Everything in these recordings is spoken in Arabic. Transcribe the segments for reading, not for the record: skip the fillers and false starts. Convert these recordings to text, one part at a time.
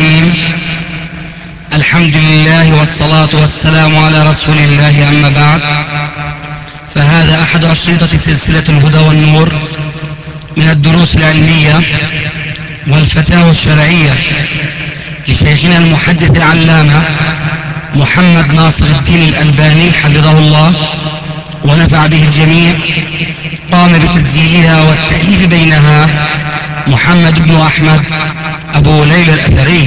الرحيم. الحمد لله والصلاة والسلام على رسول الله، أما بعد، فهذا أحد أشرطة سلسلة الهدى والنور من الدروس العلمية والفتاوى الشرعية لشيخنا المحدث العلامة محمد ناصر الدين الألباني حفظه الله ونفع به الجميع. قام بتسجيلها والتأليف بينها محمد بن أحمد أبو ليلى الأثري.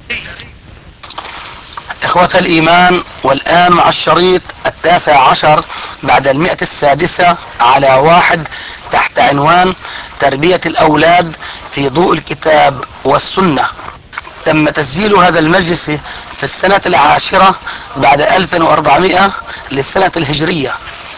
إخوة الإيمان، والآن مع الشريط 19 بعد 106 على 1 تحت عنوان تربية الأولاد في ضوء الكتاب والسنة. تم تسجيل هذا المجلس في السنة 10 بعد 1400 للسنة الهجرية.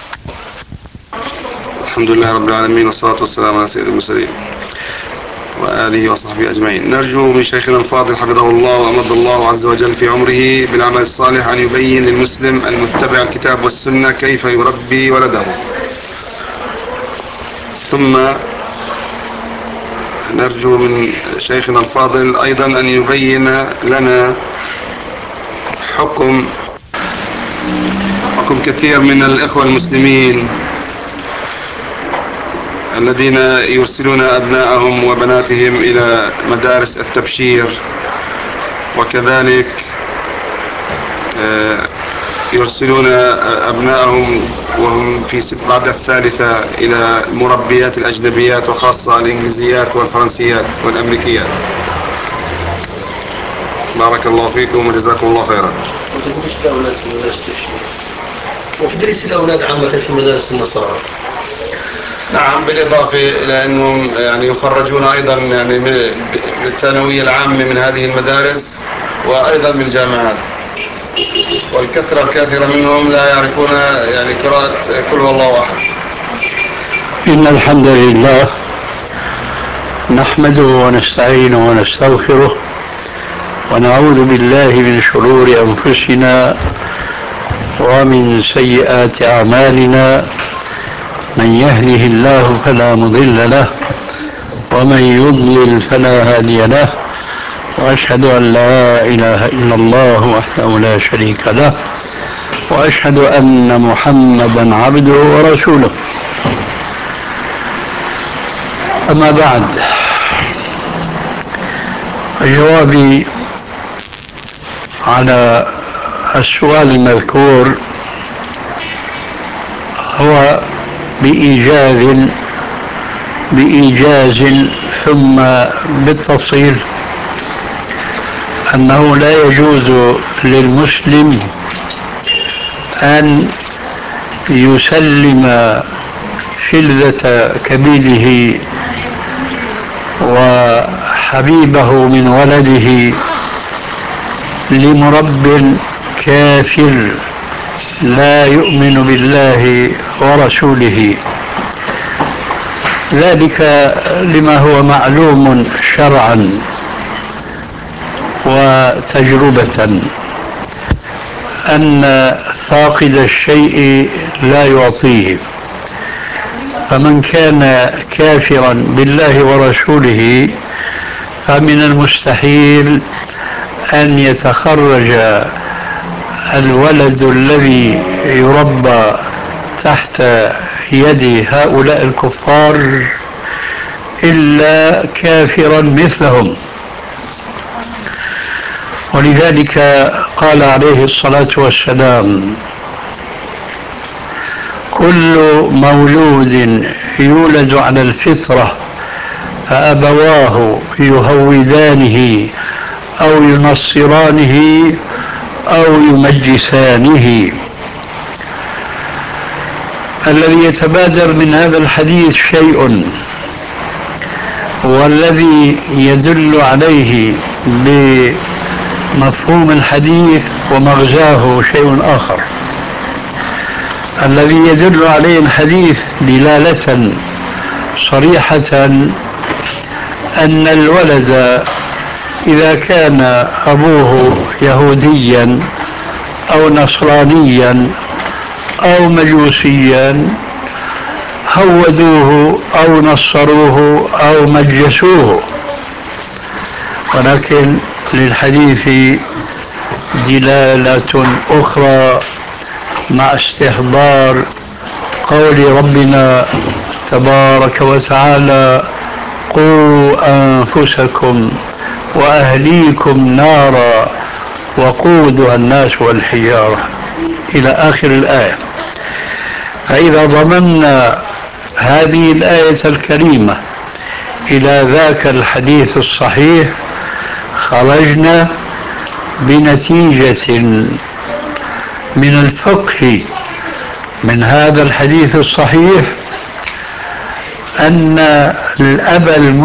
الحمد لله رب العالمين، والصلاة والسلام على سيد المرسلين وآله وصحبه أجمعين. نرجو من شيخنا الفاضل حفظه الله وأمد الله عز وجل في عمره بالعمل الصالح أن يبين للمسلم المتبع الكتاب والسنة كيف يربي ولده. ثم نرجو من شيخنا الفاضل أيضا أن يبين لنا حكم كثير من الإخوة المسلمين الذين يرسلون أبناءهم وبناتهم إلى مدارس التبشير، وكذلك يرسلون أبناءهم وهم في بعد الثالثة إلى المربيات الأجنبيات، وخاصة الإنجليزيات والفرنسيات والأمريكيات. بارك الله فيكم وجزاكم الله خيرا. وتدريس الأولاد في مدارس التبشير، وتدريس الأولاد عامة في مدارس النصارى. نعم، بالإضافة إلى أنهم يعني يخرجون أيضا يعني من الثانوية العامة من هذه المدارس، وأيضا من الجامعات، والكثرة الكثيرة منهم لا يعرفون يعني قراءة قل هو الله أحد. إن الحمد لله نحمده ونستعينه ونستغفره، ونعوذ بالله من شرور أنفسنا ومن سيئات أعمالنا. من يهده الله فلا مضل له، ومن يضلل فلا هادي له، وأشهد أن لا إله إلا الله وحده لا شريك له، وأشهد أن محمدا عبده ورسوله. أما بعد، جوابي على السؤال المذكور هو بإيجاز ثم بالتفصيل أنه لا يجوز للمسلم أن يسلم شلة كبيده وحبيبه من ولده لمرب كافر لا يؤمن بالله ورسوله، ذلك لما هو معلوم شرعا وتجربة أن فاقد الشيء لا يعطيه. فمن كان كافرا بالله ورسوله فمن المستحيل أن يتخرج الولد الذي يربى تحت يد هؤلاء الكفار إلا كافرا مثلهم. ولذلك قال عليه الصلاة والسلام: كل مولود يولد على الفطرة فأبواه يهودانه أو ينصرانه أو يمجسانه. الذي يتبادر من هذا الحديث شيء، والذي يدل عليه بمفهوم الحديث ومغزاه شيء آخر. الذي يدل عليه الحديث دلالة صريحة أن الولد إذا كان أبوه يهوديا أو نصرانيا أو مجوسيا هودوه أو نصروه أو مجسوه، ولكن للحديث دلالة أخرى مع استحضار قول ربنا تبارك وتعالى: قوا أنفسكم وأهليكم نارا وقودها الناس والحجارة إلى آخر الآية. فإذا ضممنا هذه الآية الكريمة إلى ذاك الحديث الصحيح خرجنا بنتيجة من الفقه من هذا الحديث الصحيح أن الأب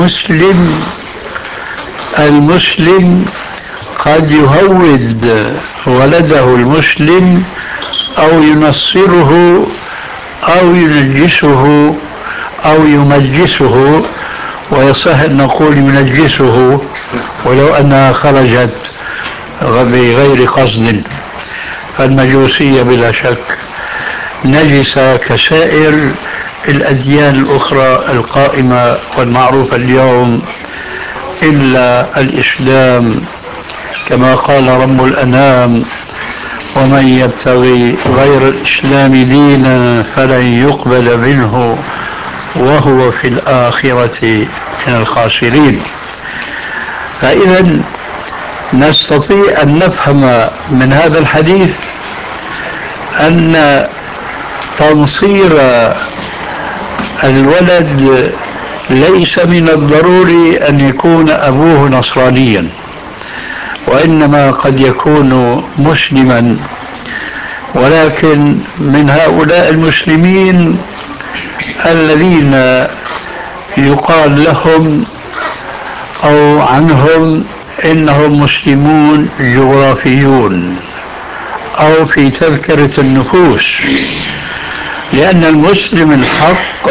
المسلم قد يهود ولده المسلم أو ينصره أو ينجسه أو يمجسه، ويصح أن نقول ينجسه ولو أنها خرجت بغير قصد، فالمجوسية بلا شك نجسة كسائر الأديان الأخرى القائمة والمعروفة اليوم إلا الإسلام، كما قال رب الأنام: ومن يبتغي غير الإسلام دينا فلن يقبل منه وهو في الآخرة من الخاسرين. فإذا نستطيع أن نفهم من هذا الحديث أن تنصير الولد ليس من الضروري أن يكون أبوه نصرانيا، وإنما قد يكون مسلما، ولكن من هؤلاء المسلمين الذين يقال لهم أو عنهم إنهم مسلمون جغرافيون أو في تذكرة النفوس، لأن المسلم الحق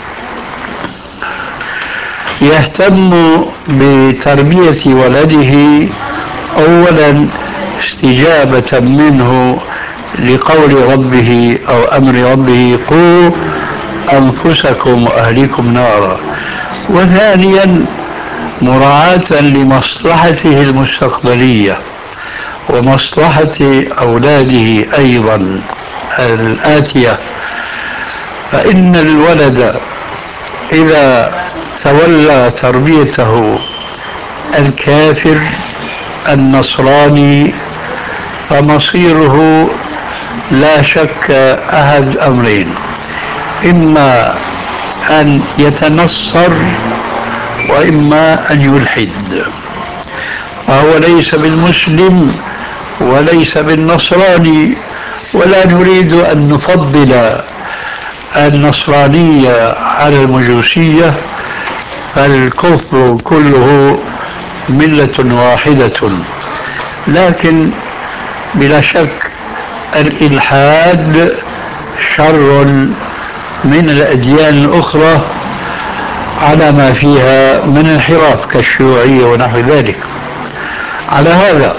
يهتم بتربية ولده أولا استجابة منه لقول ربه أو أمر ربه: قوا أنفسكم وأهليكم نارا، وثانيا مراعاة لمصلحته المستقبلية ومصلحة أولاده أيضا الآتية. فإن الولد إذا تولى تربيته الكافر النصراني فمصيره لا شك أحد أمرين: إما أن يتنصر وإما أن يلحد، فهو ليس بالمسلم وليس بالنصراني، ولا نريد أن نفضل النصرانية على المجوسية، فالكفر كله ملة واحدة. لكن بلا شك الإلحاد شر من الأديان الأخرى على ما فيها من انحراف كالشيوعية ونحو ذلك. على هذا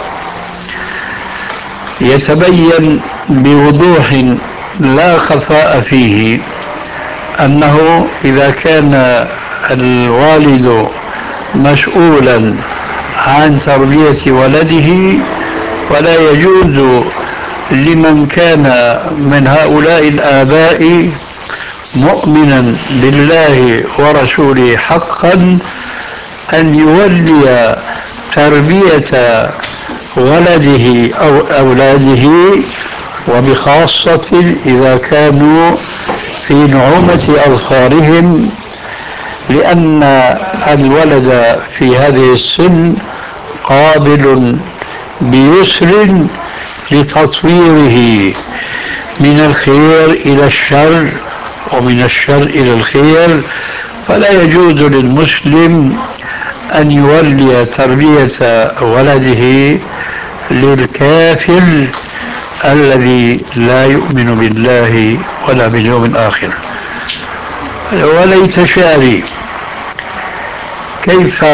يتبين بوضوح لا خفاء فيه أنه إذا كان الوالد مسؤولا عن تربية ولده فلا يجوز لمن كان من هؤلاء الآباء مؤمنا بالله ورسوله حقا أن يولي تربية ولده أو أولاده، وبخاصة إذا كانوا في نعومة أظفارهم، لأن الولد في هذه السن قابل بيسر لتطويره من الخير إلى الشر ومن الشر إلى الخير، فلا يجوز للمسلم أن يولي تربية ولده للكافر الذي لا يؤمن بالله ولا باليوم الآخر. وليت شعري كيف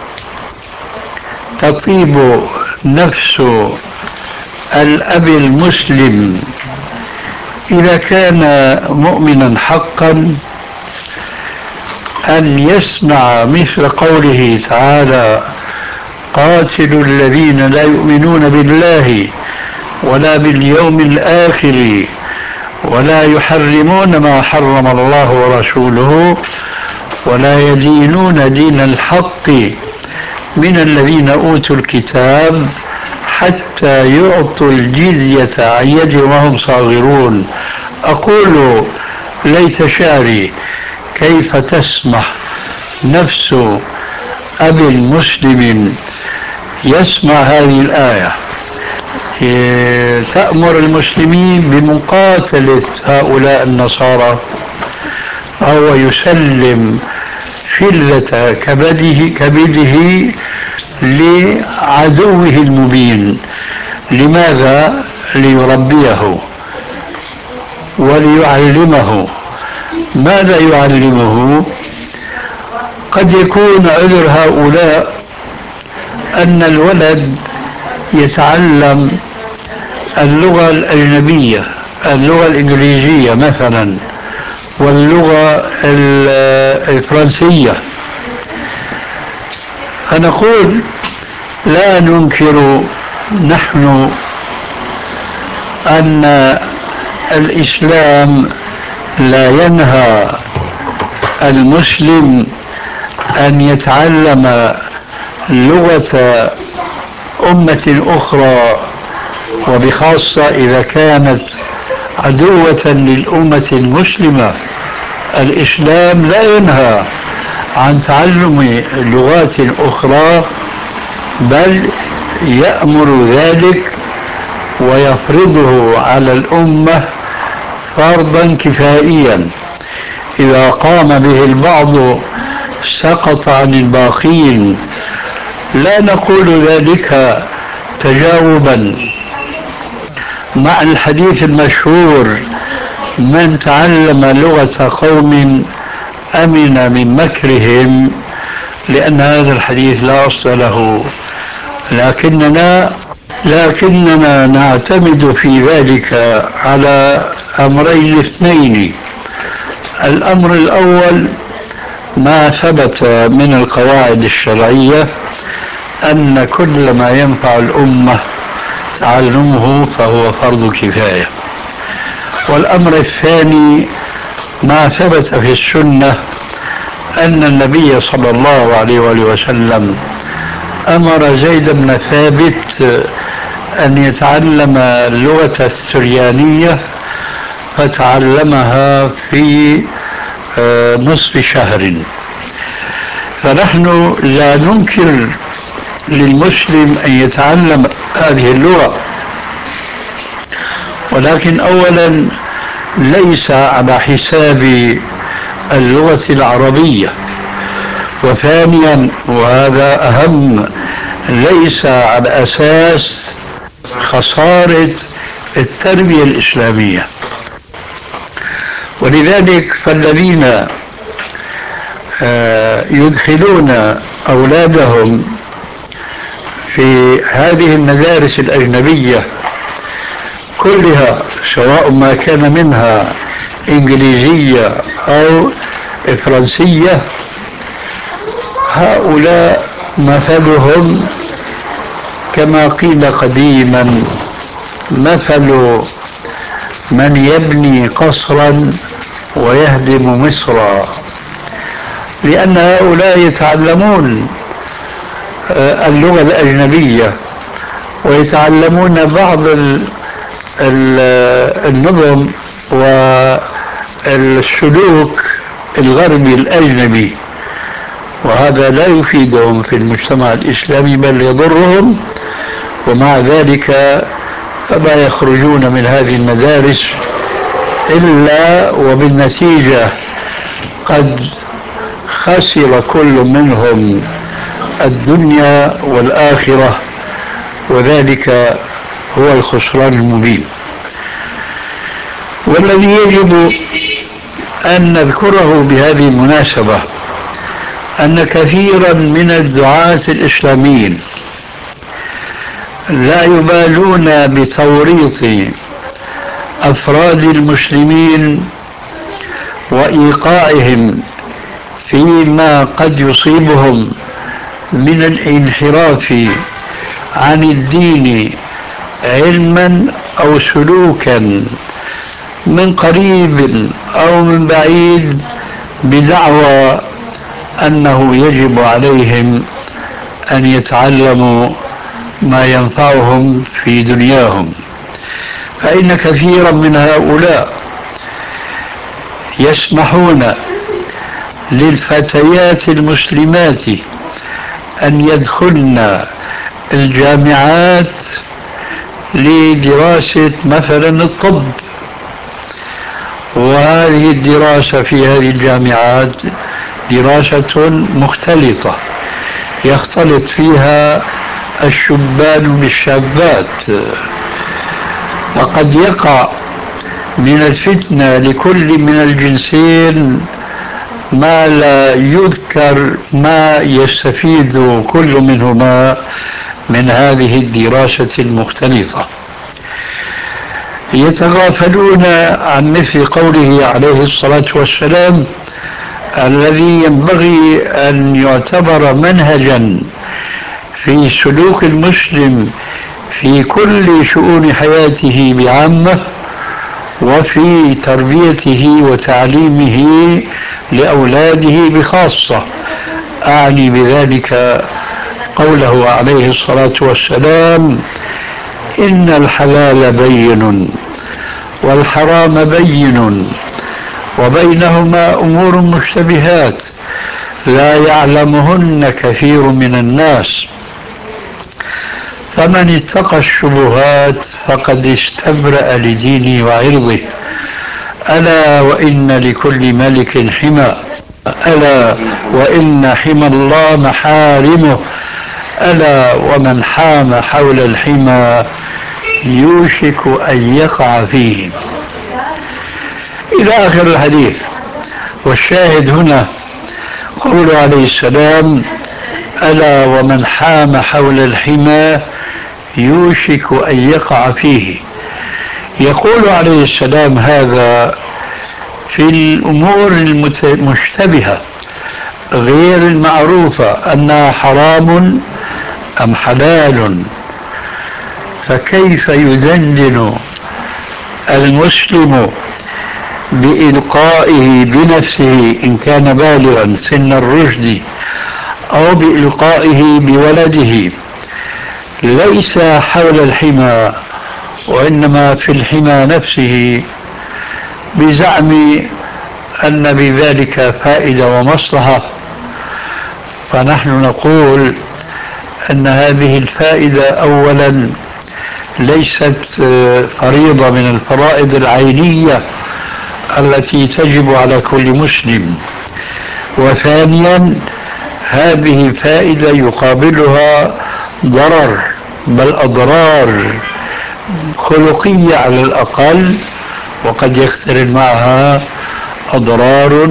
تطيب نفس الأب المسلم إذا كان مؤمنا حقا أن يسمع مثل قوله تعالى: قاتلوا الذين لا يؤمنون بالله ولا باليوم الآخر ولا يحرمون ما حرم الله ورسوله ولا يدينون دين الحق من الذين أوتوا الكتاب حتى يعطوا الجزية عن يد وهم صاغرون. أقول ليت شعري كيف تسمح نفس أب مسلم يسمع هذه الآية تأمر المسلمين بمقاتلة هؤلاء النصارى، فهو يسلم فلة كبده لعدوه المبين. لماذا؟ ليربيه وليعلمه. ماذا يعلمه؟ قد يكون عذر هؤلاء أن الولد يتعلم اللغة الأجنبية، اللغة الإنجليزية مثلا، واللغة الفرنسية، فنقول لا ننكر نحن أن الإسلام لا ينهى المسلم أن يتعلم لغة أمة أخرى، وبخاصة إذا كانت عدوة للأمة المسلمة. الإسلام لا ينهى عن تعلم لغات أخرى، بل يأمر ذلك ويفرضه على الأمة فرضا كفائيا. إذا قام به البعض سقط عن الباقين. لا نقول ذلك تجاوبا مع الحديث المشهور: من تعلم لغة قوم أمن من مكرهم، لأن هذا الحديث لا أصل له. لكننا نعتمد في ذلك على أمرين اثنين. الأمر الأول ما ثبت من القواعد الشرعية أن كل ما ينفع الأمة تعلمه فهو فرض كفاية. والأمر الثاني ما ثبت في السنة أن النبي صلى الله عليه وسلم أمر زيد بن ثابت أن يتعلم اللغة السريانية، فتعلمها في نصف شهر. فنحن لا ننكر للمسلم أن يتعلم هذه اللغة، ولكن أولا ليس على حساب اللغة العربية، وثانيا وهذا أهم ليس على أساس خسارة التربية الإسلامية. ولذلك فالذين يدخلون أولادهم في هذه المدارس الأجنبية كلها، سواء ما كان منها إنجليزية أو فرنسية، هؤلاء مثلهم كما قيل قديما: مثل من يبني قصرا ويهدم مصرا. لأن هؤلاء يتعلمون اللغة الأجنبية ويتعلمون بعض النظم والسلوك الغربي الأجنبي، وهذا لا يفيدهم في المجتمع الإسلامي بل يضرهم. ومع ذلك فما يخرجون من هذه المدارس إلا وبالنتيجة قد خسر كل منهم الدنيا والآخرة، وذلك هو الخسران المبين. والذي يجب أن نذكره بهذه المناسبة أن كثيرا من الدعاة الإسلاميين لا يبالون بتوريط أفراد المسلمين وإيقاعهم فيما قد يصيبهم من الانحراف عن الدين علما أو سلوكا من قريب أو من بعيد بدعوى أنه يجب عليهم أن يتعلموا ما ينفعهم في دنياهم. فإن كثيرا من هؤلاء يسمحون للفتيات المسلمات أن يدخلن الجامعات لدراسة مثلا الطب، وهذه الدراسة في هذه الجامعات دراسة مختلطة يختلط فيها الشبان بالشابات، فقد يقع من الفتنة لكل من الجنسين ما لا يذكر ما يستفيد كل منهما من هذه الدراسة المختلطة. يتغافلون عن مثل قوله عليه الصلاة والسلام الذي ينبغي أن يعتبر منهجا في سلوك المسلم في كل شؤون حياته بعامة وفي تربيته وتعليمه لأولاده بخاصة. أعني بذلك قوله عليه الصلاة والسلام إن الحلال بين والحرام بين وبينهما أمور مشتبهات لا يعلمهن كثير من الناس فمن اتقى الشبهات فقد استبرأ لدينه وعرضه ألا وإن لكل ملك حمى ألا وإن حمى الله محارمه ألا ومن حام حول الحمى يوشك أن يقع فيه، إلى آخر الحديث. والشاهد هنا قوله عليه السلام ألا ومن حام حول الحمى يوشك أن يقع فيه. يقول عليه السلام هذا في الأمور المشتبهة غير المعروفة أنها حرام أم حلال، فكيف يدندن المسلم بإلقائه بنفسه إن كان بالغا سن الرشد أو بإلقائه بولده ليس حول الحمى وإنما في الحمى نفسه بزعم أن بذلك فائدة ومصلحة؟ فنحن نقول أن هذه الفائدة أولا ليست فريضة من الفرائض العينية التي تجب على كل مسلم، وثانيا هذه الفائدة يقابلها ضرر بل أضرار خلقية على الأقل، وقد يقترن معها أضرار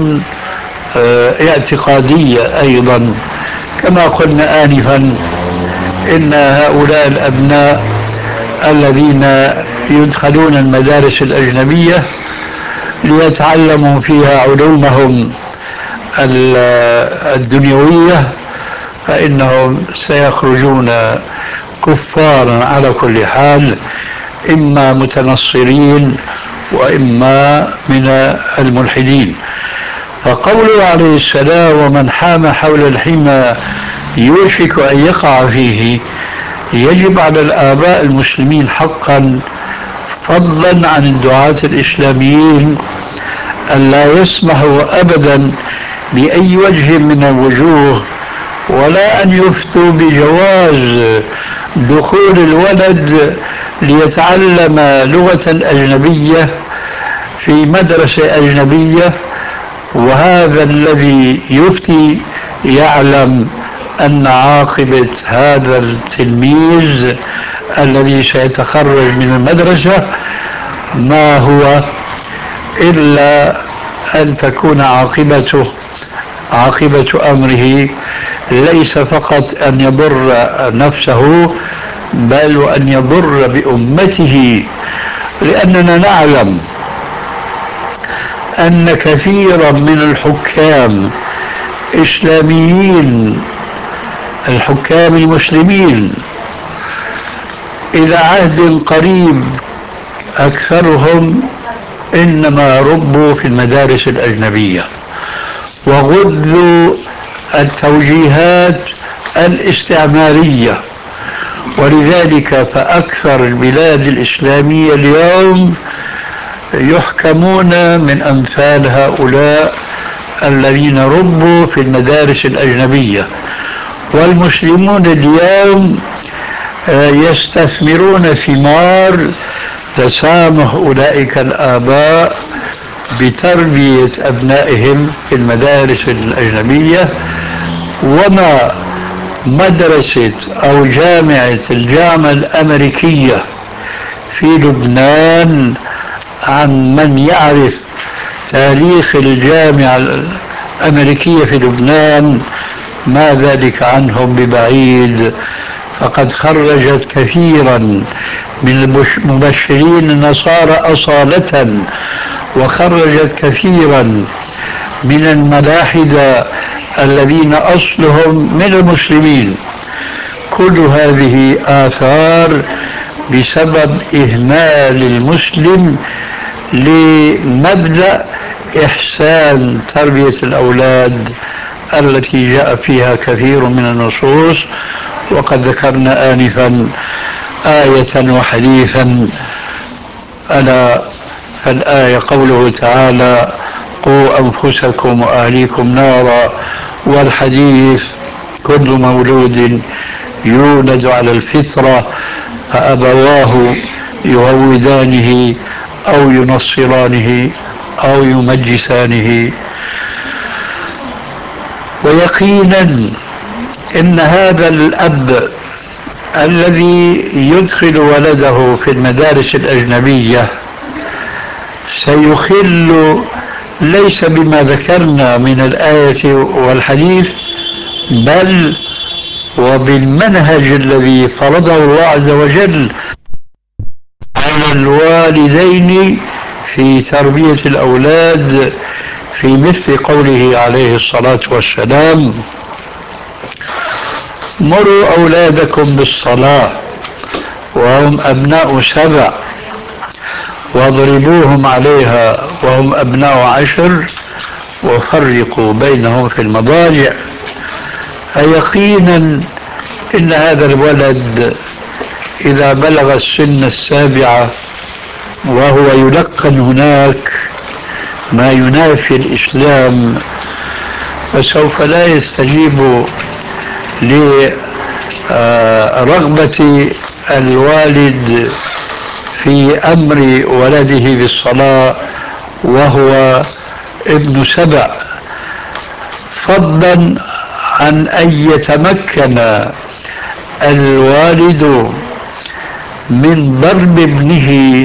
اعتقادية أيضا. كما قلنا آنفا إن هؤلاء الأبناء الذين يدخلون المدارس الأجنبية ليتعلموا فيها علومهم الدنيوية فإنهم سيخرجون كفارا على كل حال، إما متنصرين وإما من الملحدين. فقوله عليه السلام ومن حام حول الحمى يوشك أن يقع فيه يجب على الآباء المسلمين حقا فضلا عن الدعاة الإسلاميين أن لا يسمحوا أبدا بأي وجه من الوجوه ولا أن يفتوا بجواز دخول الولد ليتعلم لغة أجنبية في مدرسة أجنبية، وهذا الذي يفتي يعلم أن عاقبة هذا التلميذ الذي سيتخرج من المدرسة ما هو إلا أن تكون عاقبة أمره ليس فقط أن يضر نفسه بل وأن يضر بأمته، لأننا نعلم أن كثيرا من الحكام إسلاميين الحكام المسلمين إلى عهد قريب أكثرهم إنما ربوا في المدارس الأجنبية وغذوا التوجيهات الاستعمارية، ولذلك فأكثر البلاد الإسلامية اليوم يحكمون من أمثال هؤلاء الذين ربوا في المدارس الأجنبية. والمسلمون اليوم يستثمرون ثمار تسامح أولئك الآباء بتربية أبنائهم في المدارس الأجنبية. وما مدرسة أو الجامعة الأمريكية في لبنان، عن من يعرف تاريخ الجامعة الأمريكية في لبنان ما ذلك عنهم ببعيد، فقد خرجت كثيرا من المبشرين النصارى أصالة، وخرجت كثيرا من الملاحدة الذين أصلهم من المسلمين. كل هذه آثار بسبب إهمال المسلم لمبدأ إحسان تربية الأولاد التي جاء فيها كثير من النصوص. وقد ذكرنا آنفا آية وحديثا، ألا فالآية قوله تعالى: قوا أنفسكم وأهليكم نارا، والحديث: كل مولود يولد على الفطرة فأبواه يهودانه أو ينصرانه أو يمجسانه. ويقينا إن هذا الأب الذي يدخل ولده في المدارس الأجنبية سيخل ليس بما ذكرنا من الآية والحديث، بل وبالمنهج الذي فرضه الله عز وجل على الوالدين في تربية الأولاد، في مثل قوله عليه الصلاة والسلام: مروا أولادكم بالصلاة وهم أبناء 7 واضربوهم عليها وهم أبناء 10 وفرقوا بينهم في المضاجع. فيقينا إن هذا الولد إذا بلغ السن 7 وهو يلقن هناك ما ينافي الإسلام، فسوف لا يستجيب لرغبة الوالد في أمر ولده بالصلاة وهو ابن 7، فضلا عن أن يتمكن الوالد من ضرب ابنه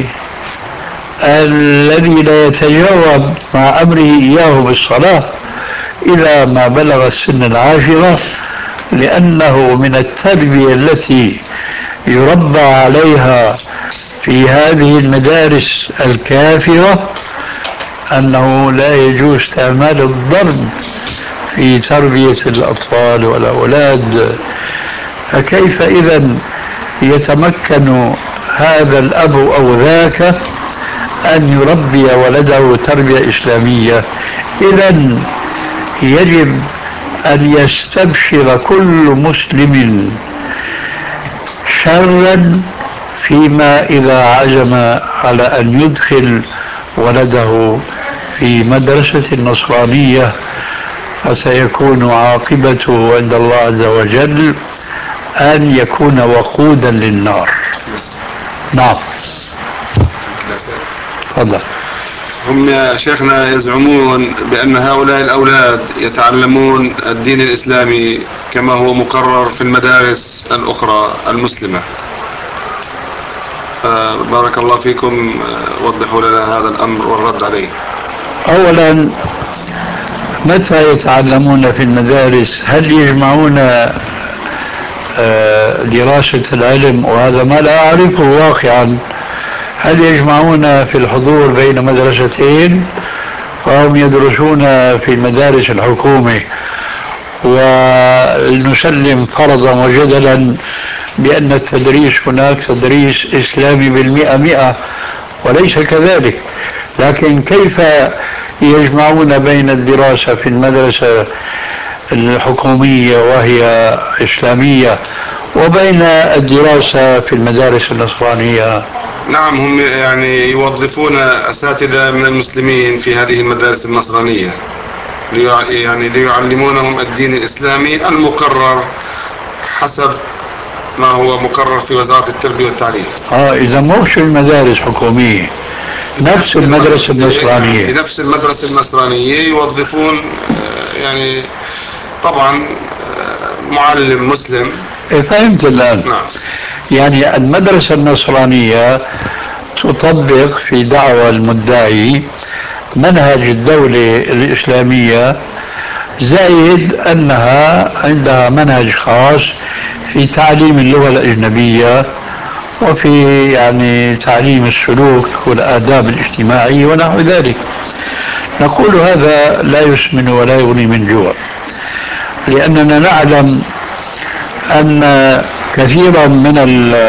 الذي لا يتجاوب مع أمره إياه بالصلاة إلى ما بلغ السن 10، لأنه من التربية التي يربى عليها في هذه المدارس الكافرة أنه لا يجوز استعمال الضرب في تربية الأطفال والأولاد. فكيف إذن يتمكن هذا الأب أو ذاك أن يربي ولده تربية إسلامية؟ إذن يجب أن يستبشر كل مسلم شرا فيما إذا عزم على أن يدخل ولده في مدرسة نصرانية، فسيكون عاقبته عند الله عز وجل أن يكون وقودا للنار. نعم، تفضل. هم يا شيخنا يزعمون بأن هؤلاء الأولاد يتعلمون الدين الإسلامي كما هو مقرر في المدارس الأخرى المسلمة. بارك الله فيكم، وضحوا لنا هذا الأمر والرد عليه. أولا، متى يتعلمون في المدارس؟ هل يجمعون دراسة العلم؟ وهذا ما لا أعرفه واقعا. هل يجمعون في الحضور بين مدرستين؟ فهم يدرسون في المدارس الحكومة ونسلم فرضا وجدلا بأن التدريس هناك تدريس إسلامي بالمئة مئة، وليس كذلك. لكن كيف يجمعون بين الدراسة في المدرسة الحكومية وهي إسلامية وبين الدراسة في المدارس النصرانية؟ نعم، هم يعني يوظفون أساتذة من المسلمين في هذه المدارس النصرانية يعني ليعلمونهم الدين الإسلامي المقرر حسب ما هو مقرر في وزارة التربية والتعليم. إذا مش المدارس حكومية، نفس المدرسة النصرانية. في نفس المدرسة النصرانية يوظفون يعني طبعا معلم مسلم. فهمت الآن. نعم. يعني المدرسة النصرانية تطبق في دعوى المدعي منهج الدولة الإسلامية، زائد أنها عندها منهج خاص في تعليم اللغة الأجنبية وفي يعني تعليم السلوك والآداب الاجتماعية ونحو ذلك. نقول هذا لا يسمن ولا يغني من جوع، لأننا نعلم أن كثيرا من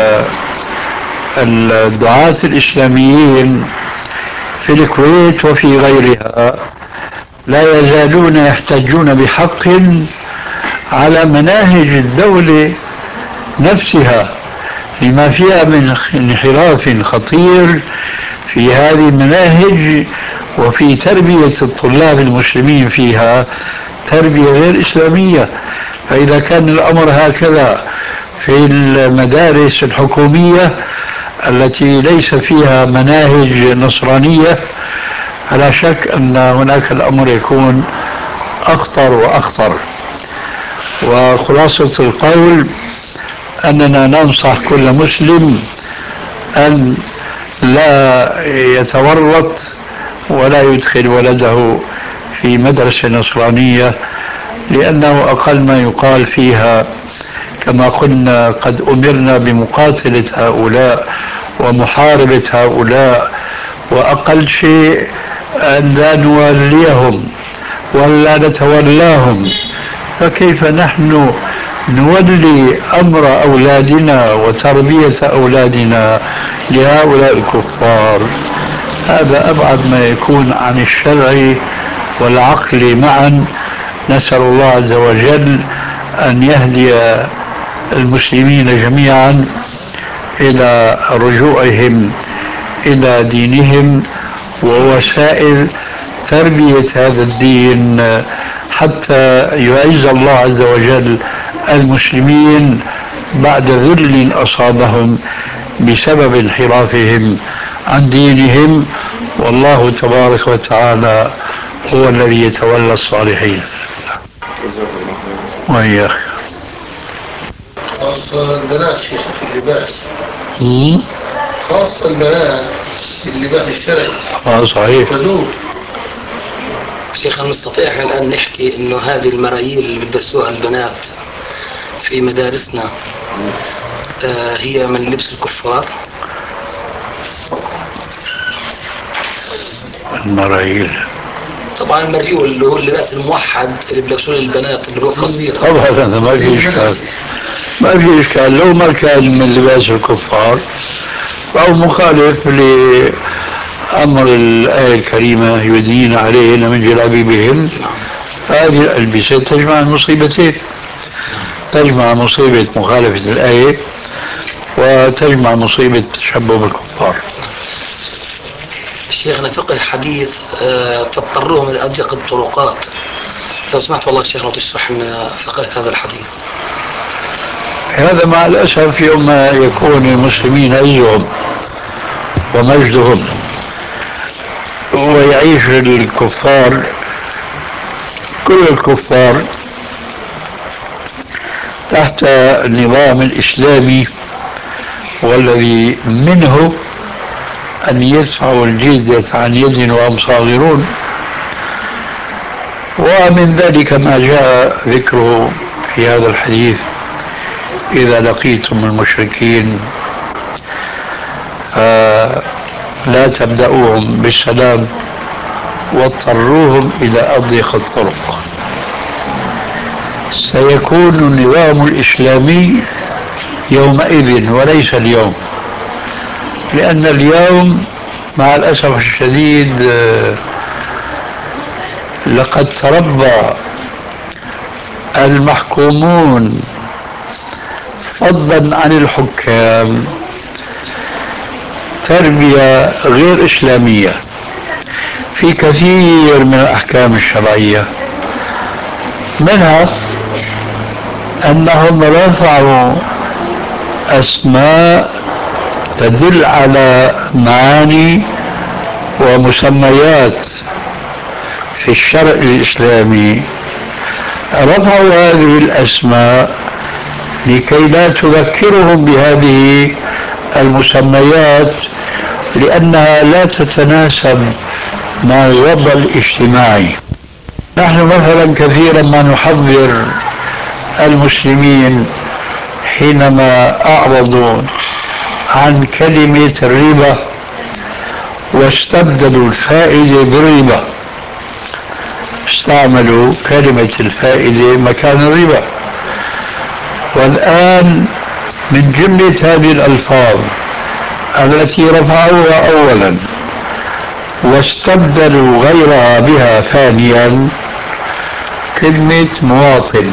الدعاة الإسلاميين في الكويت وفي غيرها لا يزالون يحتجون بحق على مناهج الدولة نفسها، لما فيها من انحراف خطير في هذه المناهج وفي تربية الطلاب المسلمين فيها تربية غير إسلامية. فإذا كان الأمر هكذا في المدارس الحكومية التي ليس فيها مناهج نصرانية، فلا شك أن هناك الأمر يكون أخطر وأخطر. وخلاصة القول أننا ننصح كل مسلم أن لا يتورط ولا يدخل ولده في مدرسة نصرانية، لأنه أقل ما يقال فيها كما قلنا قد أمرنا بمقاتلة هؤلاء ومحاربة هؤلاء، وأقل شيء أن لا نوليهم ولا نتولاهم. فكيف نحن نولي أمر أولادنا وتربية أولادنا لهؤلاء الكفار؟ هذا أبعد ما يكون عن الشرع والعقل معا. نسأل الله عز وجل أن يهدي المسلمين جميعا إلى رجوعهم إلى دينهم ووسائل تربية هذا الدين، حتى يعز الله عز وجل المسلمين بعد ذل أصابهم بسبب انحرافهم عن دينهم. والله تبارك وتعالى هو الذي يتولى الصالحين. وإياك. خاصة البنات شيخ في اللباس، خاصة البنات في اللباس الشرعي. صحيح. تدور. شيخ نستطيع الآن نحكي إنه هذه المرايل اللي بيلبسوها البنات في مدارسنا هي من لبس الكفار؟ المرايل طبعا المريول اللي هو اللباس الموحد اللي بيلبسوه للبنات اللي هو قصير. طبعا هذا ما في إشكال، ما في إشكال. لو ما كان من لباس الكفار فهو مخالف لأمر الآية الكريمة يدين عليهن من جلابيبهن. هذه الألبسة تجمع المصيبتين، تجمع مصيبة مخالفة الآية وتجمع مصيبة تشبه بالكفار. شيخنا فقه حديث فاضطروهم إلى أضيق الطرقات، لو سمحت والله شيخنا تشرح لنا فقه هذا الحديث. هذا مع الأسف يوم ما يكون المسلمين عزهم ومجدهم ويعيش الكفار، كل الكفار تحت النظام الإسلامي، والذي منه أن يدفعوا الجزية عن يد وهم صاغرون. ومن ذلك ما جاء ذكره في هذا الحديث: إذا لقيتم المشركين فلا تبدأوهم بالسلام واضطروهم إلى أضيق الطرق. سيكون النظام الإسلامي يومئذ وليس اليوم، لأن اليوم مع الأسف الشديد لقد تربى المحكومون فضلا عن الحكام تربية غير إسلامية في كثير من الأحكام الشرعية، منها أنهم رفعوا أسماء تدل على معاني ومسميات في الشرع الإسلامي، رفعوا هذه الأسماء لكي لا تذكرهم بهذه المسميات، لأنها لا تتناسب مع الوضع الاجتماعي. نحن مثلا كثيرا ما نحذر المسلمين حينما أعرضوا عن كلمة الربا واستبدلوا الفائدة بالربا، استعملوا كلمة الفائدة مكان الربا. والآن من جملة هذه الألفاظ التي رفعوها أولا واستبدلوا غيرها بها ثانيا كلمة مواطن.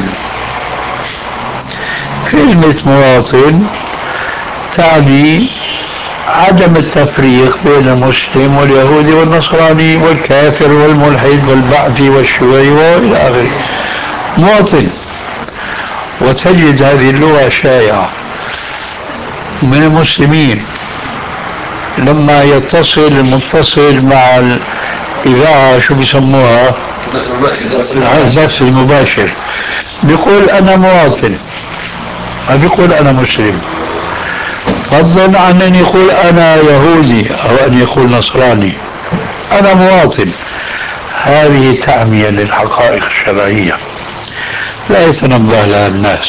كلمة مواطن تعني عدم التفريق بين المسلم واليهودي والنصراني والكافر والملحد والبعثي والشيوعي وإلى آخره. مواطن. وتجد هذه اللغة شائعة من المسلمين لما يتصل المتصل مع الإذاعة، شو بيسموها؟ البث المباشر، بيقول أنا مواطن، ما بيقول أنا مسلم، فضلا عن أن يقول أنا يهودي أو أن يقول نصراني. أنا مواطن. هذه تعمية للحقائق الشرعية لا يتنبه لها الناس.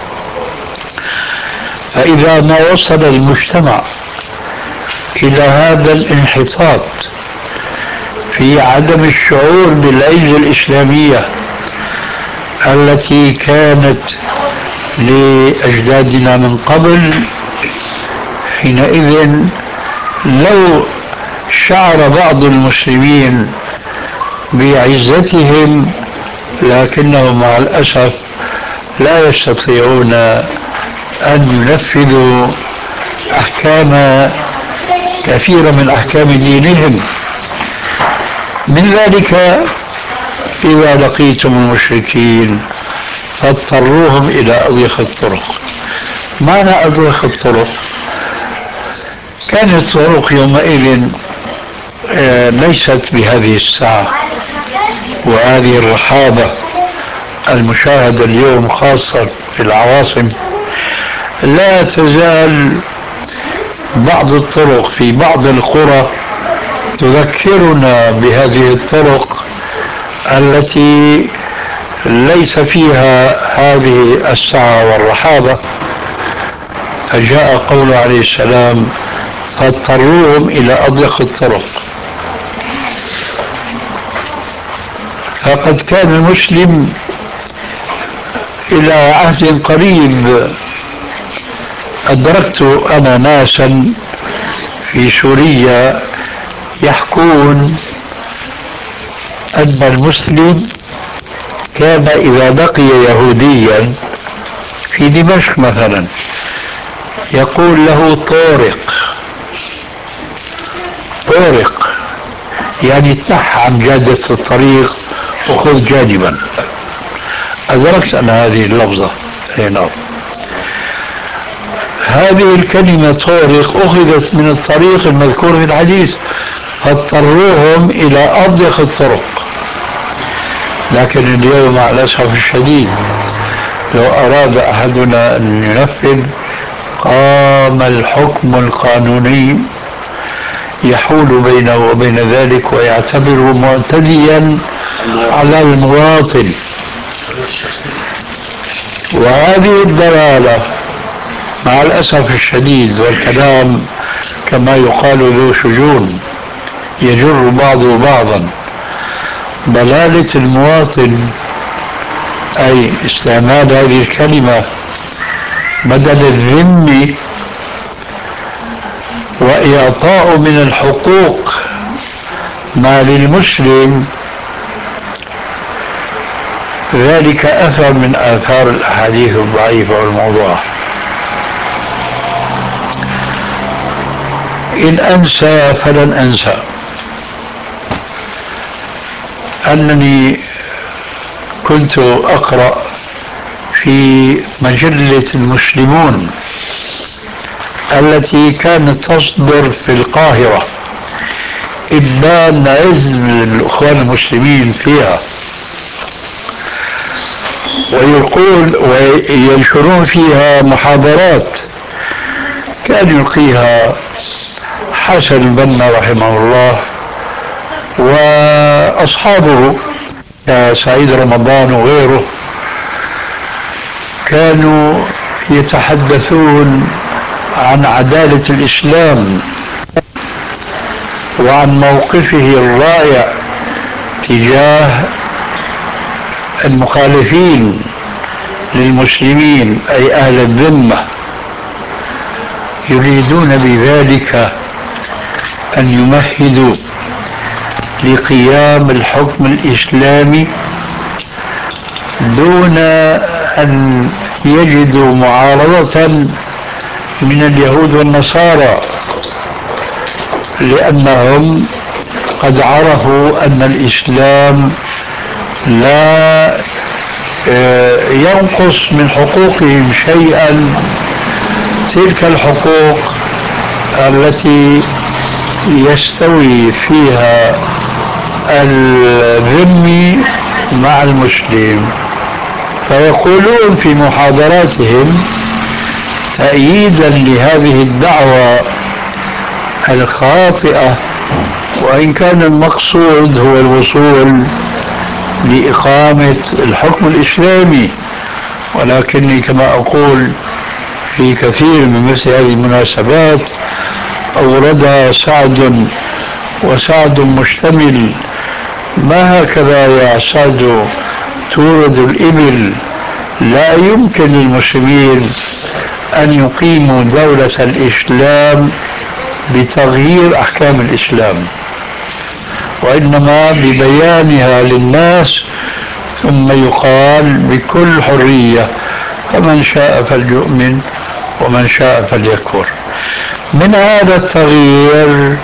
فإذا ما وصل المجتمع إلى هذا الانحطاط في عدم الشعور بالعزة الإسلامية التي كانت لأجدادنا من قبل، حينئذ لو شعر بعض المسلمين بعزتهم لكنهم مع الأسف لا يستطيعون أن ينفذوا أحكام كثيرة من أحكام دينهم. من ذلك إذا لقيتم المشركين فاضطروهم إلى أضيق الطرق. معنى أضيق الطرق، كانت الطرق يومئذ ليست بهذه السعة وهذه الرحابة المشاهدة اليوم خاصة في العواصم. لا تزال بعض الطرق في بعض القرى تذكرنا بهذه الطرق التي ليس فيها هذه السعة والرحابة. فجاء قوله عليه السلام فاضطروهم إلى أضيق الطرق. فقد كان المسلم إلى عهد قريب، أدركت أنا ناسا في سوريا يحكون أن المسلم كان إذا لقي يهوديا في دمشق مثلا يقول له طارق. طارق يعني تنح عن جادة الطريق وخذ جانبا. أدركت أن هذه اللفظة هنا. هذه الكلمة طارق أخذت من الطريق المذكور في الحديث فاضطروهم إلى أضيق الطرق. لكن اليوم مع الأسف الشديد لو أراد أحدنا أن ينفذ قام الحكم القانوني يحول بينه وبين ذلك ويعتبره معتديا على المواطن. وهذه الضلالة مع الأسف الشديد، والكلام كما يقال ذو شجون يجر بعضه بعضا. ضلالة المواطن أي استعمال هذه الكلمة بدل الذم وإعطاء من الحقوق ما للمسلم، ذلك أثر من آثار الأحاديث الضعيفة والموضوعة. إن أنسى فلن أنسى أنني كنت أقرأ في مجلة المسلمون التي كانت تصدر في القاهرة إبان عزم الإخوان المسلمين فيها، ويقول وينشرون فيها محاضرات كان يلقيها حسن البنا رحمه الله وأصحابه سعيد رمضان وغيره، كانوا يتحدثون عن عدالة الإسلام وعن موقفه الرائع تجاه المخالفين للمسلمين أي أهل الذمة، يريدون بذلك أن يمهدوا لقيام الحكم الإسلامي دون أن يجدوا معارضة من اليهود والنصارى، لأنهم قد عرفوا أن الإسلام لا ينقص من حقوقهم شيئا، تلك الحقوق التي يستوي فيها الذمي مع المسلم. فيقولون في محاضراتهم تأييدا لهذه الدعوة الخاطئة، وإن كان المقصود هو الوصول لإقامة الحكم الإسلامي، ولكني كما أقول في كثير من مثل هذه المناسبات أوردها سعد، وسعد مشتمل، ما هكذا يا سعد تورد الإبل. لا يمكن للمسلمين أن يقيموا دولة الإسلام بتغيير أحكام الإسلام، وإنما ببيانها للناس، ثم يقال بكل حرية فمن شاء فليؤمن ومن شاء فليكفر. من هذا التغيير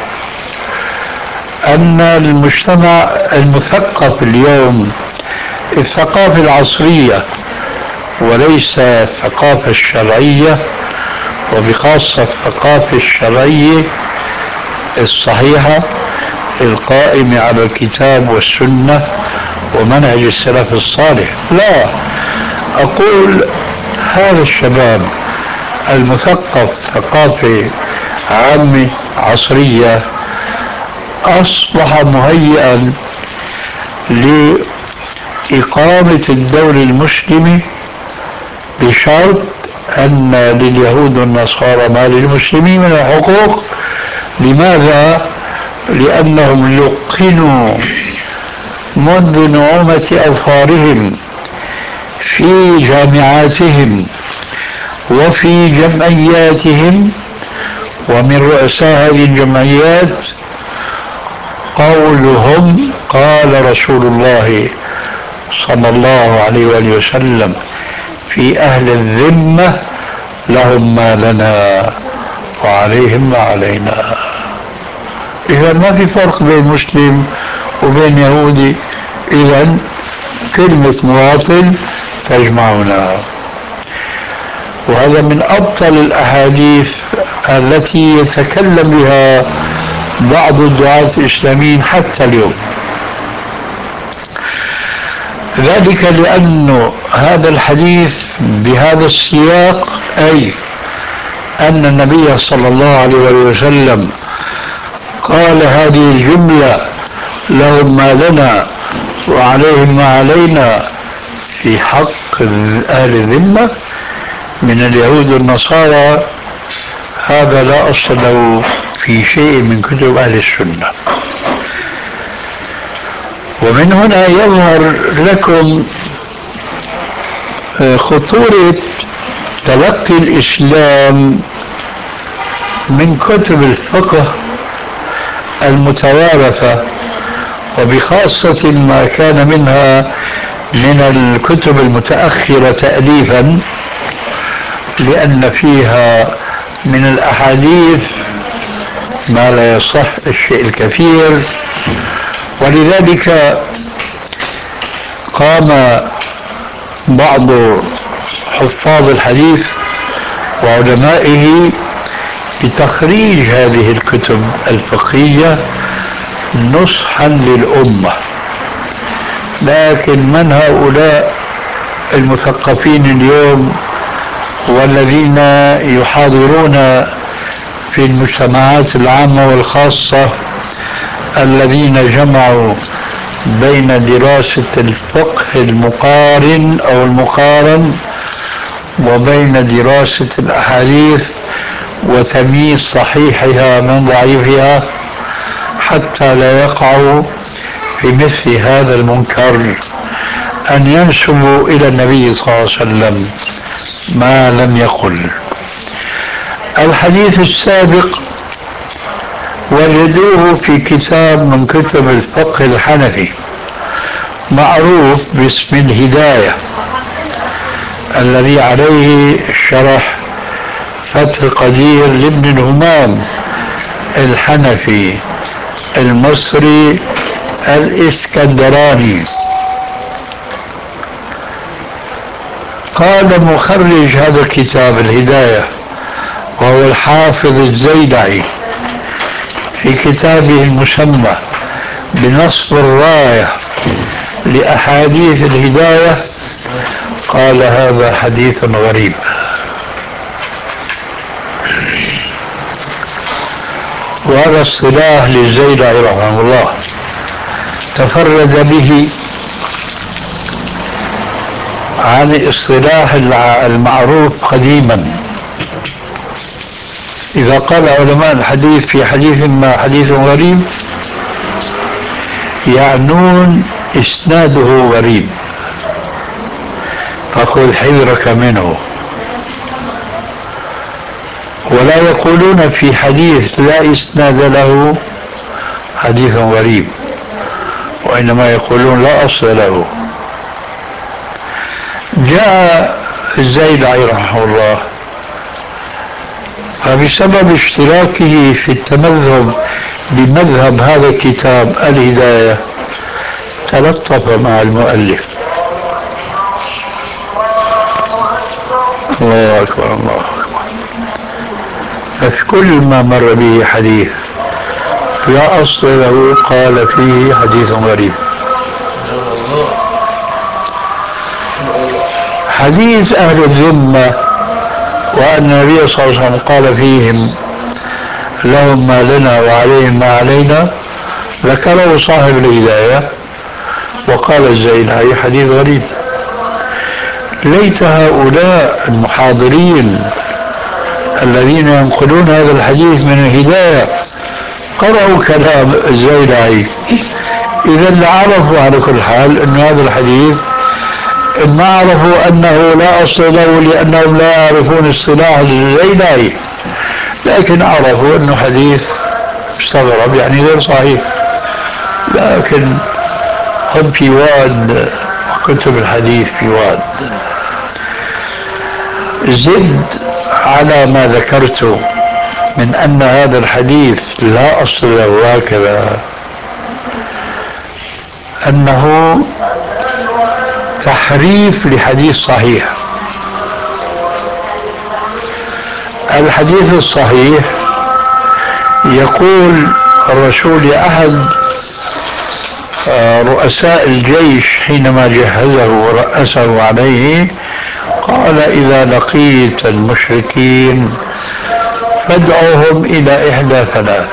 أن المجتمع المثقف اليوم، الثقافة العصرية وليس الثقافة الشرعية، وبخاصة الثقافة الشرعية الصحيحة القائمة على الكتاب والسنة ومنهج السلف الصالح، لا، أقول هذا الشباب المثقف ثقافة عامة عصرية أصبح مهيئا لإقامة الدولة المسلمة بشرط أن لليهود والنصارى ما للمسلمين من الحقوق. لماذا؟ لأنهم لقنوا منذ نعومة أظفارهم في جامعاتهم وفي جمعياتهم ومن رؤساء هذه الجمعيات قولهم قال رسول الله صلى الله عليه وآله وسلم في أهل الذمة لهم ما لنا وعليهم ما علينا. إذا ما في فرق بين مسلم وبين يهودي، إذا كلمة مواطن تجمعنا. وهذا من أبطل الأحاديث التي يتكلم بها بعض الدعاة الإسلاميين حتى اليوم، ذلك لأن هذا الحديث بهذا السياق، أي أن النبي صلى الله عليه وسلم قال هذه الجملة لهم ما لنا وعليهم ما علينا في حق أهل الذمة من اليهود والنصارى، هذا لا أصل له في شيء من كتب أهل السنة. ومن هنا يظهر لكم خطورة تلقي الإسلام من كتب الفقه المتوارثة، وبخاصة ما كان منها من الكتب المتأخرة تأليفا، لأن فيها من الأحاديث ما لا يصح الشيء الكثير. ولذلك قام بعض حفاظ الحديث وعلمائه بتخريج هذه الكتب الفقهية نصحا للأمة. لكن من هؤلاء المثقفين اليوم والذين يحاضرون في المجتمعات العامة والخاصة، الذين جمعوا بين دراسة الفقه المقارن أو المقارن وبين دراسة الأحاديث وتمييز صحيحها من ضعيفها، حتى لا يقعوا في مثل هذا المنكر أن ينسبوا إلى النبي صلى الله عليه وسلم ما لم يقل. الحديث السابق وجدوه في كتاب من كتب الفقه الحنفي معروف باسم الهداية، الذي عليه شرح فتح القدير لابن الهمام الحنفي المصري الإسكندراني. قال مخرج هذا الكتاب الهداية وهو الحافظ الزيلعي في كتابه المسمى بنصب الراية لأحاديث الهداية، قال هذا حديث غريب. وهذا اصطلاح للزيلعي رحمه الله تفرد به عن الاصطلاح المعروف قديما. إذا قال علماء الحديث في حديث ما حديث غريب، يعنون إسناده غريب، فخذ حذرك منه. ولا يقولون في حديث لا إسناد له حديث غريب، وإنما يقولون لا أصل له. جاء الزيلعي رحمه الله فبسبب اشتراكه في التمذهب بمذهب هذا الكتاب الهداية تلطف مع المؤلف. الله أكبر الله أكبر. ففي كل ما مر به حديث لا أصل له قال فيه حديث غريب. حديث أهل الذمة وأن النبي صلى الله عليه وسلم قال فيهم لهم ما لنا وعليهم ما علينا، ذكره صاحب الهداية وقال الزيلعي حديث غريب. ليت هؤلاء المحاضرين الذين ينقلون هذا الحديث من الهداية قرأوا كلام الزيلعي، إذا لعرفوا على كل حال أن هذا الحديث إن ما عرفوا أنه لا أصل له لأنهم لا يعرفون اصطلاح الزيلعي، لكن عرفوا أنه حديث مستغرب يعني غير صحيح. لكن هم في واد، كتب الحديث في واد. زد على ما ذكرت من أن هذا الحديث لا أصل له هكذا، أنه تحريف لحديث صحيح. الحديث الصحيح يقول الرسول لأحد رؤساء الجيش حينما جهزه ورأسه عليه، قال إذا لقيت المشركين فادعوهم إلى إحدى ثلاث: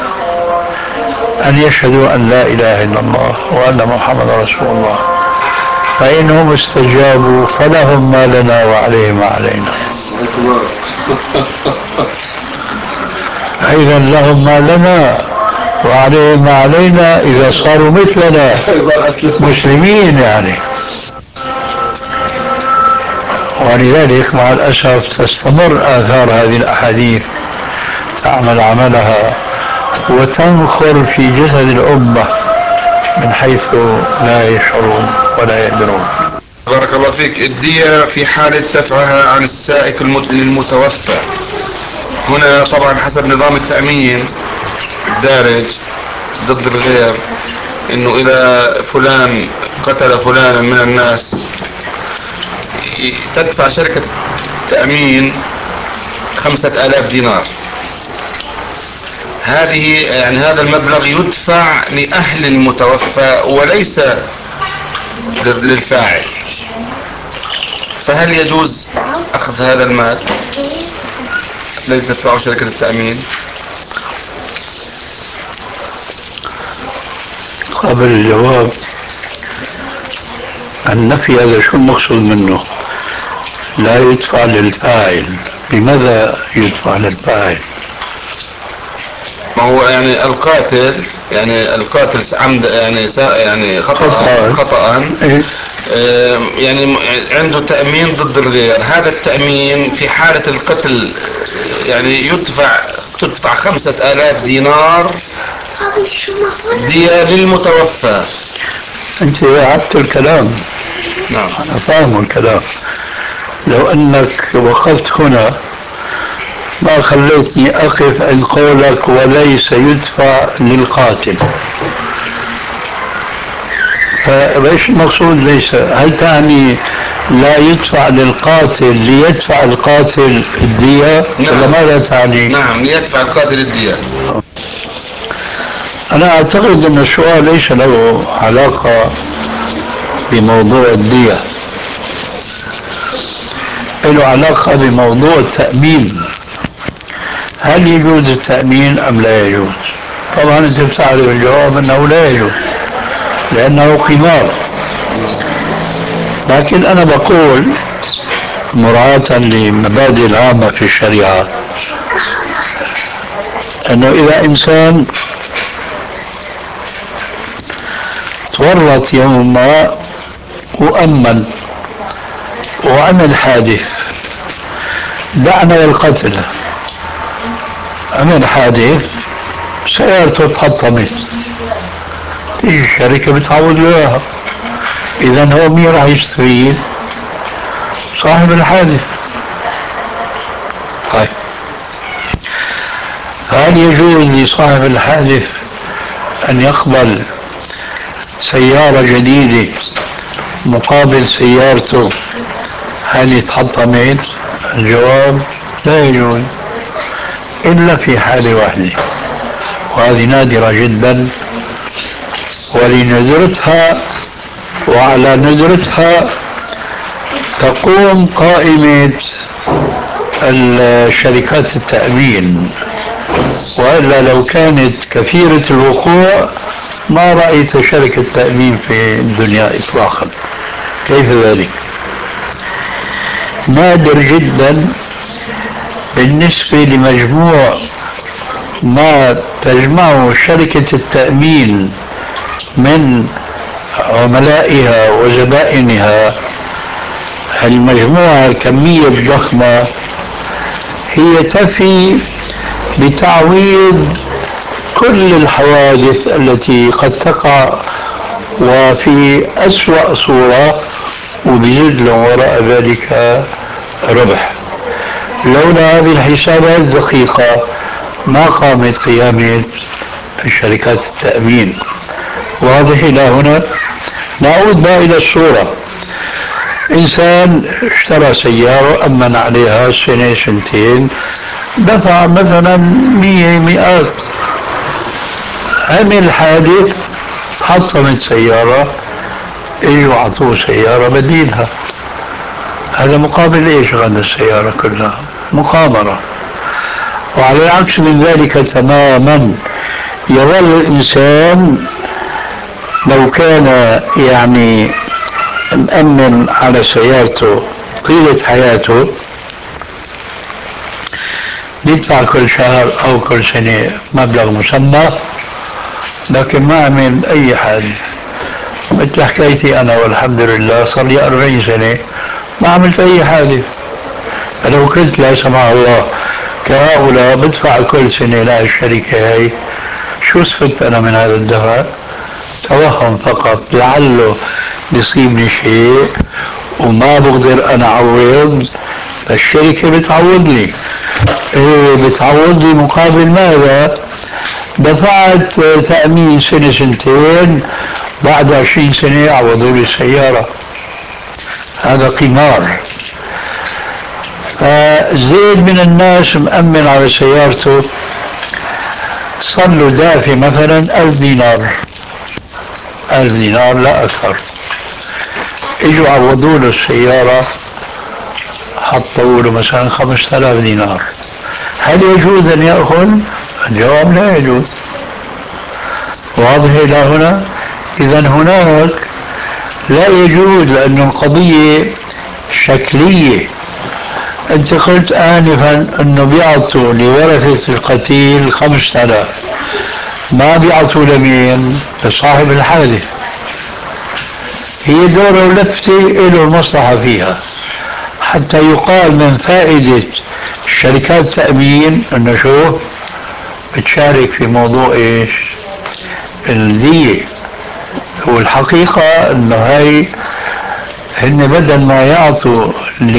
أن يشهدوا أن لا إله إلا الله وأن محمد رسول الله، فإنهم استجابوا فلهم ما لنا وعليهم ما علينا. إذا لهم ما لنا وعليهم ما علينا إذا صاروا مثلنا مسلمين يعني. ولذلك مع الأسف تستمر آثار هذه الأحاديث تعمل عملها وتنخر في جسد الأمة من حيث لا يشعرون ولا يدرون. بارك الله فيك. الدية في حالة دفعها عن السائق للمتوفى، هنا طبعا حسب نظام التأمين الدارج ضد الغير، انه اذا فلان قتل فلانا من الناس تدفع شركة التأمين 5000 دينار. هذه يعني هذا المبلغ يدفع لأهل المتوفى وليس للفاعل، فهل يجوز أخذ هذا المال الذي تدفعه شركة التأمين؟ قبل الجواب النفي هذا شو المقصود منه؟ لا يدفع للفاعل، لماذا يدفع للفاعل؟ ما هو يعني القاتل، يعني القاتل عمد يعني خطأ إيه؟ يعني عنده تأمين ضد الغير، هذا التأمين في حالة القتل يعني تدفع 5000 دينار دية للمتوفى. أنت أعدت الكلام. نعم. أنا فاهم الكلام. لو أنك وقفت هنا ما خليتني أقف عند قولك وليس يدفع للقاتل، فايش المقصود ليس؟ هل تعني لا يدفع للقاتل ليدفع القاتل الدية؟ نعم. ولا ماذا تعني؟ نعم، ليدفع القاتل الدية. أنا أعتقد أن السؤال ليس له علاقة بموضوع الدية، له علاقة بموضوع التأمين. هل يجوز التأمين أم لا يجوز؟ طبعا أنت بتعرف الجواب أنه لا يجوز لأنه قمار. لكن أنا بقول مراعاة للمبادئ العامة في الشريعة أنه إذا إنسان تورط يوم ما وأمن وعمل حادث، دعنا والقتل، عمل حادث سيارته تحطمت، تيجي الشركة بتعوض له إياها، إذا هو مين راح يستفيد؟ صاحب الحادث. طيب، فهل يجوز لصاحب الحادث أن يقبل سيارة جديدة مقابل سيارته هل اتحطمت؟ الجواب لا يجوز إلا في حالة واحدة، وهذه نادرة جدا، ولندرتها وعلى ندرتها تقوم قائمة الشركات التأمين، وإلا لو كانت كثيرة الوقوع ما رأيت شركة تأمين في الدنيا إطلاقا. كيف ذلك؟ نادر جدا بالنسبة لمجموع ما تجمعه شركة التأمين من عملائها وزبائنها، المجموعة الكمية الضخمة هي تفي بتعويض كل الحوادث التي قد تقع وفي أسوأ صورة، وبيزيد له وراء ذلك ربح. لولا هذه الحسابات الدقيقة ما قامت قيامة شركات التأمين. واضح إلى هنا؟ نعود بقى إلى الصورة. إنسان اشترى سيارة أمن عليها سنة سنتين، دفع مثلا مئات، عمل حادث حطمت سيارة، اجوا عطوه سيارة بديلها، هذا مقابل ايش؟ غنى السيارة كلها، مقامرة. وعلى العكس من ذلك تماما يظل الإنسان لو كان يعني مأمن على سيارته طيلة حياته يدفع كل شهر أو كل سنة مبلغ مسمى، لكن ما عمل أي حاجة. مثل حكايتي أنا والحمد لله صار لي 40 سنة ما عملت أي حاجة. لو كنت لا سمح الله كهؤلاء بدفع كل سنة للشركة هاي، شو استفدت أنا من هذا الدفع؟ توهم فقط لعله بيصيبني شيء وما بقدر أنا أعوض، فالشركة بتعوض لي. إيه بتعوض لي مقابل ماذا؟ دفعت تأمين سنة سنتين، بعد 20 سنة عوضوا لي السيارة. هذا قمار. فزيد من الناس مأمن على سيارته، صار له دافع مثلا 1000 دينار، 1000 دينار لا أكثر. اجوا عوضوا له السيارة، حطوا له مثلا 5000 دينار. هل يجوز أن يأخذ؟ الجواب لا يجوز. واضح إلى هنا؟ إذا هناك لا يجوز، لأن القضية شكلية. أنت قلت آنفا أنه بيعطوا لورثة القتيل 5000، ما بيعطوا لمين؟ لصاحب الحادث. هي دورة ولفتة له المصلحة فيها، حتى يقال من فائدة شركات التأمين أنه شو بتشارك في موضوع إيش؟ الدية. والحقيقة أنه هاي هن بدل ما يعطوا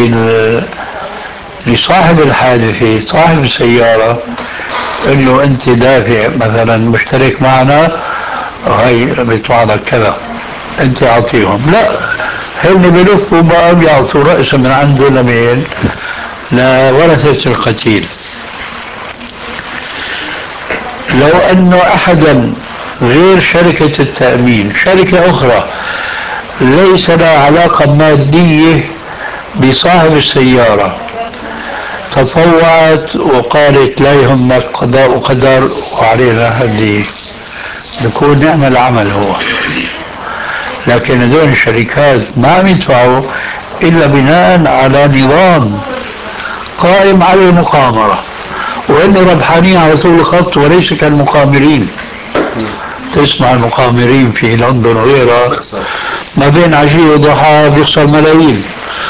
لصاحب الحادثة صاحب السيارة انه انت دافع مثلا مشترك معنا وهي بيطلع لك كذا انت اعطيهم، لا، هن بلفوا بقى بيعطوا رأسا من عنده لمين؟ لورثة القتيل. لو انه احدا غير شركة التأمين، شركة اخرى ليس لها علاقة مادية بصاحب السيارة، تطوعت وقالت لا يهمك قضاء وقدر وعلينا هدي، بكون نعم العمل هو. لكن هذول الشركات ما عم يدفعوا إلا بناء على نظام قائم على المقامرة، وإن ربحانين على طول الخط وليس كالمقامرين. تسمع المقامرين في لندن وغيرها ما بين عشية وضحى بيخسر ملايين،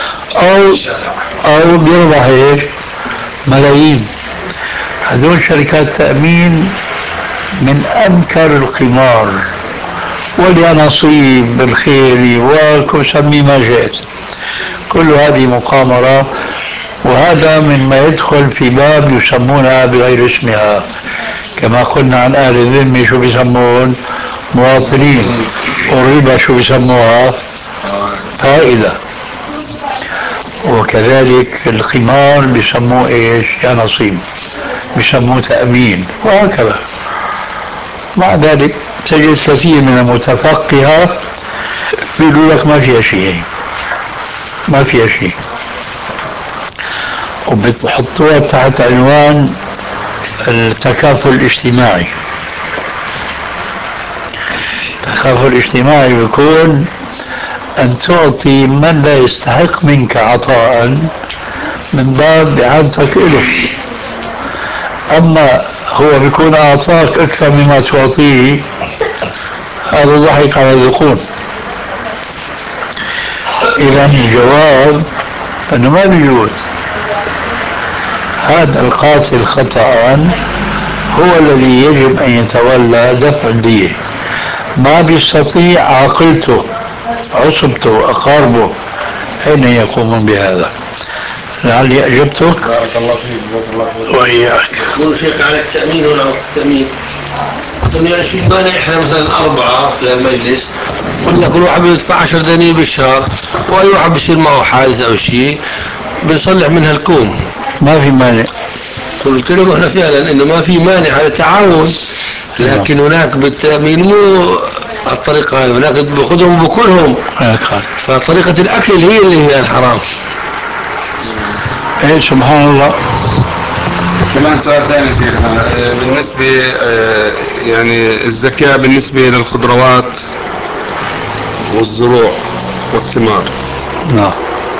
أو بيربح إيش؟ ملايين. هذول شركات تأمين من أنكر القمار واليانصيب بالخيل وسمي ما شئت، كل هذه مقامرة. وهذا مما يدخل في باب يسمونها بغير اسمها، كما قلنا عن أهل الذمة شو بيسمون؟ مواطنين. والربا شو بيسموها؟ فائدة. وكذلك القمار بيسموه ايش؟ يا نصيب، بيسموه تأمين، وهكذا. مع ذلك تجد كثير من المتفقهة بيقولوا لك ما فيها شيء، ما فيها شيء، وبتحطوها تحت عنوان التكافل الاجتماعي. التكافل الاجتماعي بيكون أن تعطي من لا يستحق منك عطاء من باب إعانتك له. أما هو بيكون أعطاك أكثر مما تعطيه، هذا ضحك على الذقون. إذا الجواب أنه ما بيجوز. هذا القاتل خطأ هو الذي يجب أن يتولى دفع الدية. ما بيستطيع عاقلته، عصبته، أقاربه، أين يقومون بهذا؟ لعلي أجبتك. بارك الله فيك، جزاك الله خير. وإياك. يقول شيخ على التأمين ولا التأمين؟ الدنيا شيء مانع، احنا مثلا 4 في المجلس، قلنا كل واحد بيدفع 10 دنانير بالشهر، واي واحد بيصير معه حادث او شيء بنصلح منها الكوم. ما في مانع. قلت لهم احنا فعلا انه ما في مانع، هذا تعاون، لكن هناك بالتأمين مو الطريقة هاي، هناك بأخذهم بكلهم، فطريقة الأكل هي اللي هي الحرام. ايه سبحان الله. كمان سؤال ثاني شيخنا، بالنسبة يعني الزكاة بالنسبة للخضروات والزروع والثمار. نعم،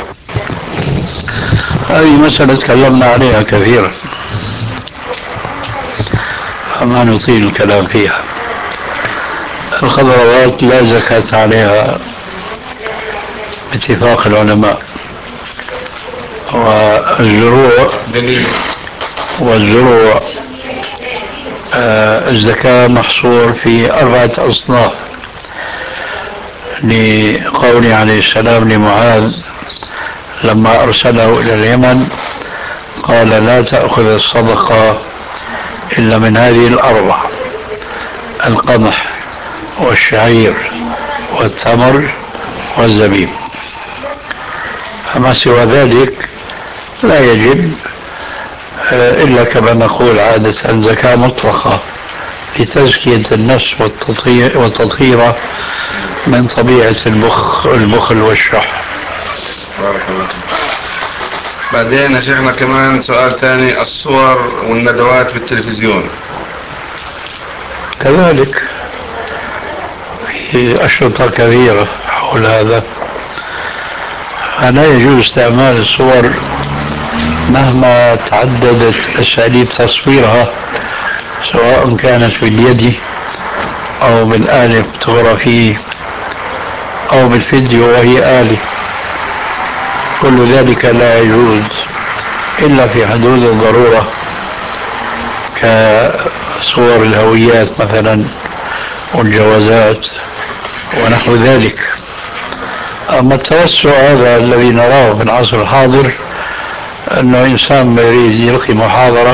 هذه مسألة تكلمنا عليها كثيرا فما نطيل الكلام فيها. الخضروات لا زكاة عليها باتفاق العلماء، والزروع دليل. والزروع الزكاة محصور في 4 أصناف، لقول عليه السلام لمعاذ لما أرسله إلى اليمن قال لا تأخذ الصدقة إلا من هذه ال4: القمح والشعير والتمر والزبيب، فما سوى ذلك لا يجب إلا كما نقول عادة زكاة مطلقة لتزكية النفس والتطهير من طبيعة البخل والشح. بارك الله فيك. بعدين يا شيخنا كمان سؤال ثاني، الصور والندوات بالتلفزيون كذلك في أشرطة كبيرة حول هذا، فلا يجوز استعمال الصور مهما تعددت أساليب تصويرها، سواء كانت باليد أو بالآلة الفوتوغرافية أو بالفيديو وهي آلة، كل ذلك لا يجوز إلا في حدود الضرورة، كصور الهويات مثلا والجوازات ونحو ذلك. أما التوسع هذا الذي نراه في العصر الحاضر، أنه إنسان يريد يلقي محاضرة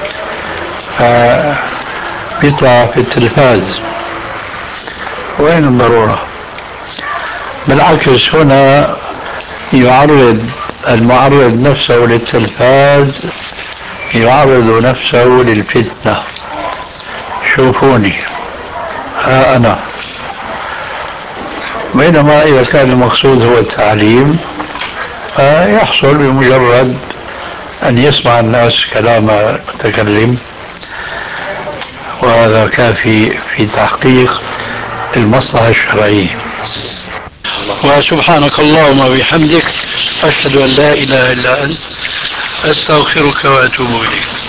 فيطلع في التلفاز، وين الضرورة؟ بالعكس هنا يعرض المعرض نفسه للتلفاز، يعرض نفسه للفتنة. شوفوني ها أنا، بينما إذا كان المقصود هو التعليم فيحصل بمجرد أن يسمع الناس كلام المتكلم، وهذا كافي في تحقيق المصلحة الشرعية. وسبحانك اللهم وبحمدك، أشهد أن لا إله إلا أنت، أستغفرك وأتوب إليك.